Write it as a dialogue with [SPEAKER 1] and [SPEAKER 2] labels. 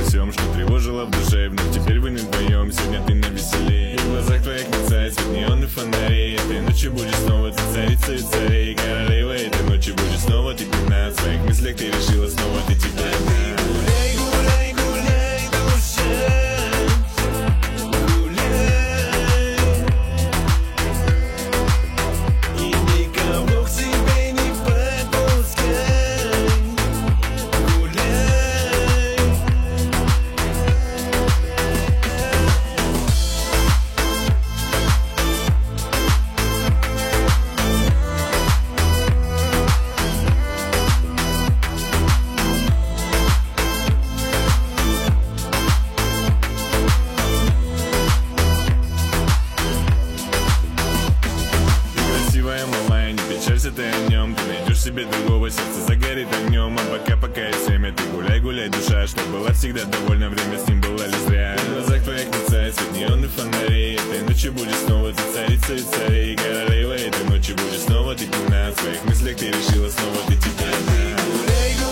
[SPEAKER 1] всем, что тревожило в душе. Вновь теперь вы не вдвоем, сегодня ты навеселее. В глазах твоих мерцает свет неонных фонарей. Этой ночью будешь снова ты царица и царей. Королева этой ночи будет снова ты пятна. В своих мыслях ты решила снова ты теперь одна.
[SPEAKER 2] Гуляй, гуляй, гуляй, душа.
[SPEAKER 1] Печалься ты о нем, ты найдешь себе другого, сердце загорит огнем. А пока есть время, ты гуляй, гуляй, душа, чтоб была всегда довольна, время с ним было ли зря. В глазах твоих мерцает свет неонных фонарей. Этой ночью будет снова ты царица и царей. Королева этой ночи будет снова ты пятна. В своих мыслях ты решила снова ты теперь одна.